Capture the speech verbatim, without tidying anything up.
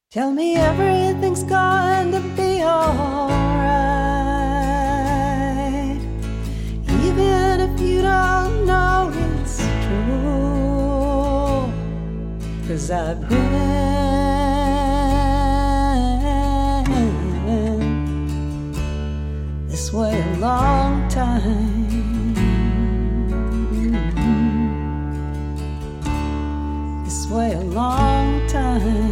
Tell me everything's going to be alright, even if you don't know it's true. 'Cause I've been this way a long time. This way a long time.